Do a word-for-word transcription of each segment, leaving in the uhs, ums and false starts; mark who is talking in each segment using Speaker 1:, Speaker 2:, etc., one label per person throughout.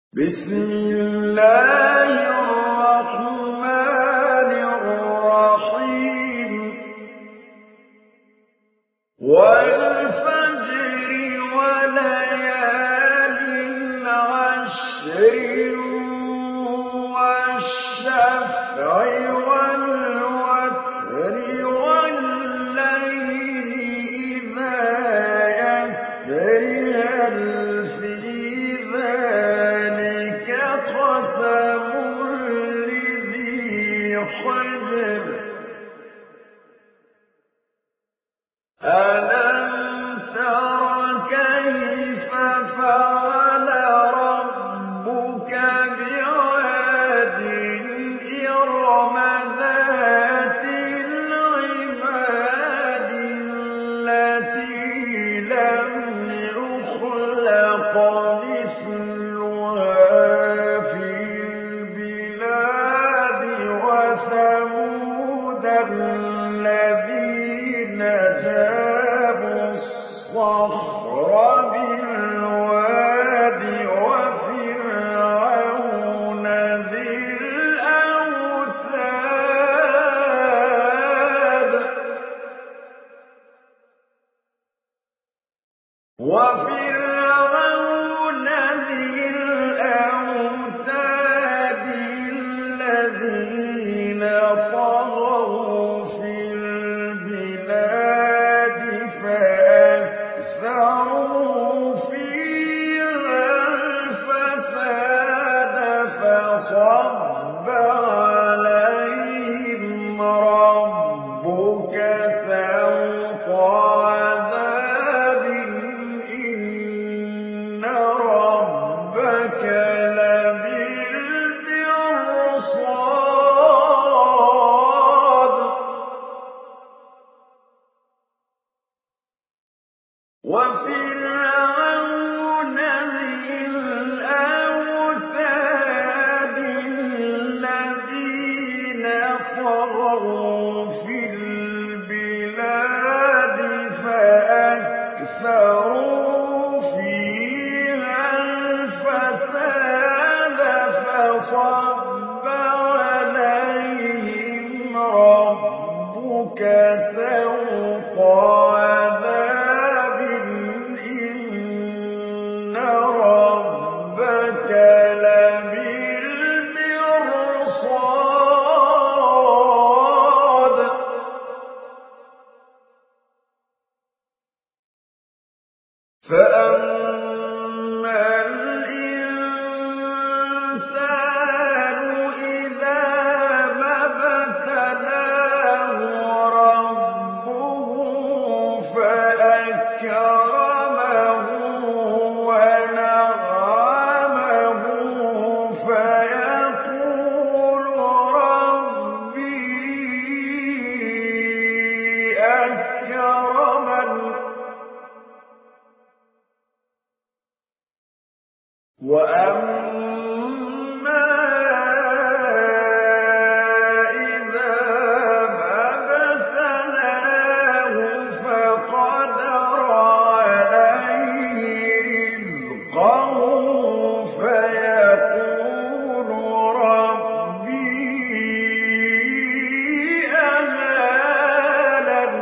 Speaker 1: بسم الله الرحمن الرحيم والفجر وليال عشر والشفع والوتر والليل إذا يسر هل في ذلك قسم لذي حجر ألم تر كيف فعل ربك بعاد إرم ذات العماد التي لم يخلق مثلها في البلاد وثمود الذين جابوا الصخر بالواد وفرعون ذي الأوتاد وفرعون ذي الأوتاد الذين طغوا في البلاد فأكثروا فيها الفساد فصب عليهم ربك سوط عذاب إن ربك لبالمرصاد وفرعون ذي الأوتاد الذين طغوا في البلاد فأكثروا فيها الفساد فصب عليهم ربك سوط عذاب إن ربك لبالمرصاد فأما الإنسان إذا ما ابتلاه ربه فأكرمه ونعمه فيقول ربي أكرمن وأما إذا ما ابتلاه فقدر عليه رزقه فيقول ربي أهانن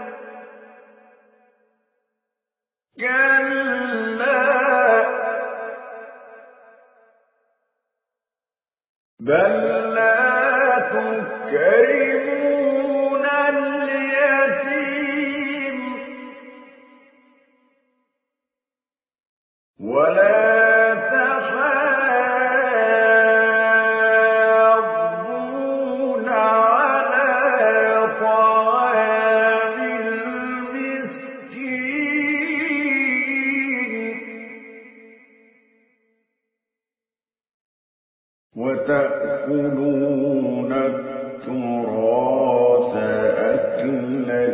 Speaker 1: كلا بل لا تكرمون اليتيم ولا تحاضون على طعام المسكين وتأكلون التراث أكلا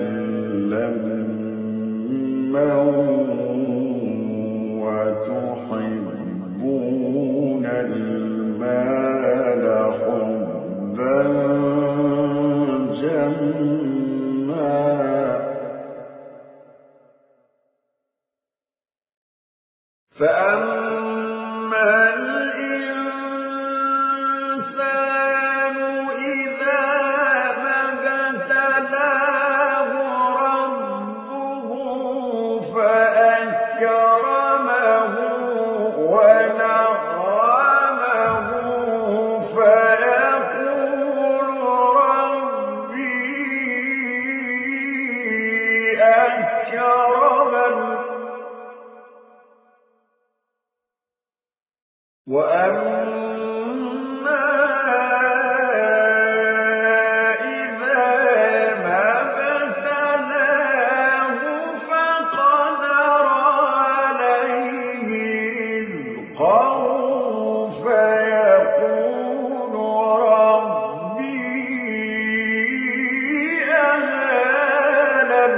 Speaker 1: لما وتحبون المال حبا جما فأما الإنسان وَأَمَّا إِذَا مَا ابْتَلَاهُ فَقَدَرَ عَلَيْهِ رِزْقَهُ فَيَقُولُ رَبِّي أَهَانَنِ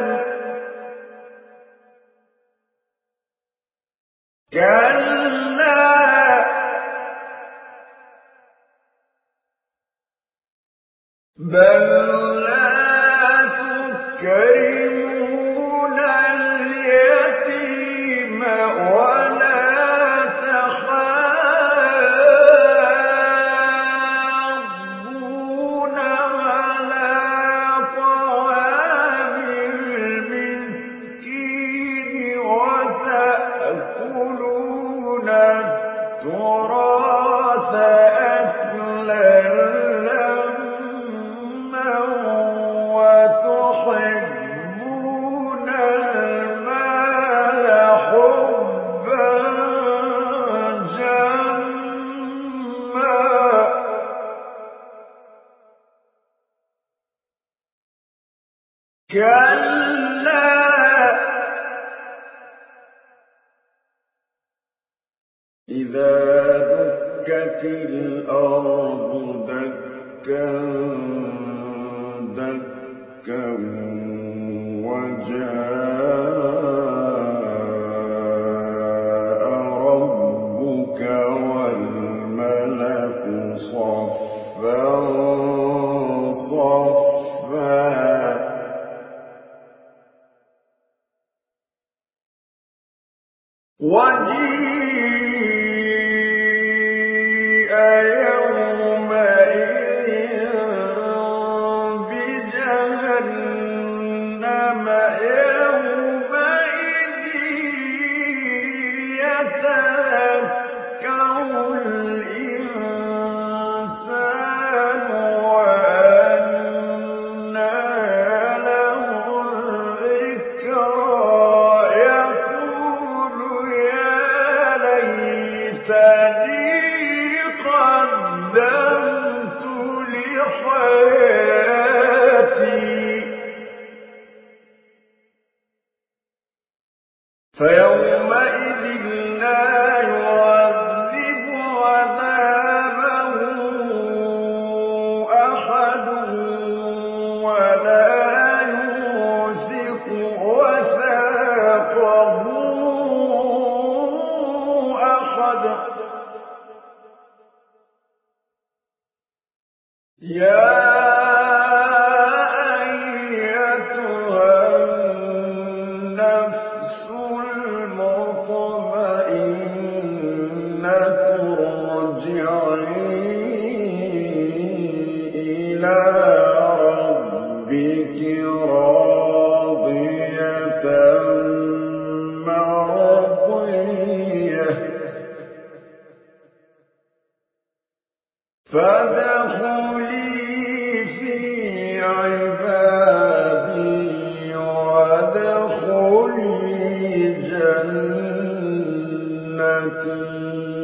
Speaker 1: كَلَّا بَل لَّا تُكْرِمُونَ الْيَتِيمَ وَلَا تَحَاضُّونَ عَلَىٰ طَعَامِ الْمِسْكِينِ وَتَأْكُلُونَ التُّرَاثَ أَكْلًا لَّمًّا وَتُحِبُّونَ الْمَالَ حُبًّا جَمًّا كَلَّا إِذَا دُكَّتِ الْأَرْضُ دَكًّا دَكًّا وَجَاءَ رَبُّكَ وَالْمَلَكُ صَفًّا صَفًّا وَجِيءَ يَوْمَئِذٍ بِجَهَنَّمَ يَوْمَئِذٍ يَتَذَكَّرُ الْإِنسَانُ وَأَنَّىٰ لَهُ الذِّكْرَىٰ يَقُولُ يَا لَيْتَنِي قَدَّمْتُ لِحَيَاتِي فَيَوْمَئِذٍ لَّا يُعَذِّبُ عَذَابَهُ أَحَدٌ وَلَا يُوثِقُ وَثَاقَهُ أَحَدٌ يَا أَيَّتُهَا النَّفْسُ الْمُطْمَئِنَّةُ ارْجِعِي إِلَىٰ رَبِّكِ رَاضِيَةً مَّرْضِيَّةً فَادْخُلِي فِي عِبَادِي وَادْخُلِي جَنَّتِي